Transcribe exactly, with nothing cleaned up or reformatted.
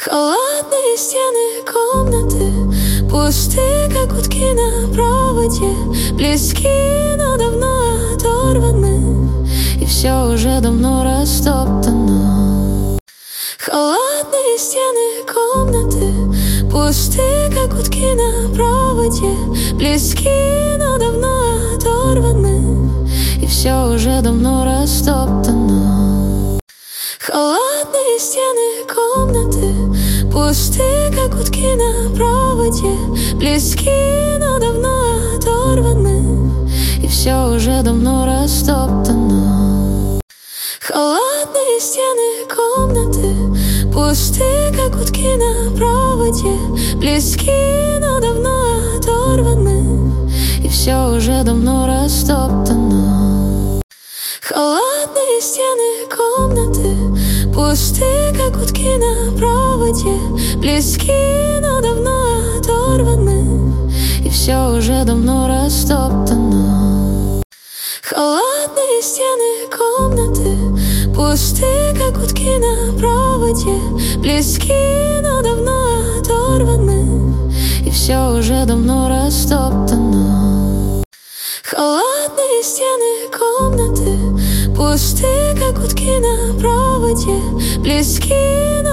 Холодные стены комнаты, пусты, как утки на проводе, близки, но давно оторваны, и все уже давно растоптано. Холодные стены комнаты, пусты, как утки на проводе, близки, но давно оторваны, и все уже давно растоптано. Холодные стены комнаты, пусты, как утки на проводе, близки, но давно оторваны, и все уже давно растоптано. Холодные стены комнаты, пусты, как утки на проводе, близки, но давно оторваны, и все уже давно растоптано. Холодные стены комнаты, пусты, как утки на проводе, близки, но давно оторваны, и все уже давно растоптано. Холодные стены комнаты, пусты, как утки на проводе, близки, но давно оторваны, и все уже давно растоптано. Холодные стены комнаты, пусты, как утки на проводе, близки, но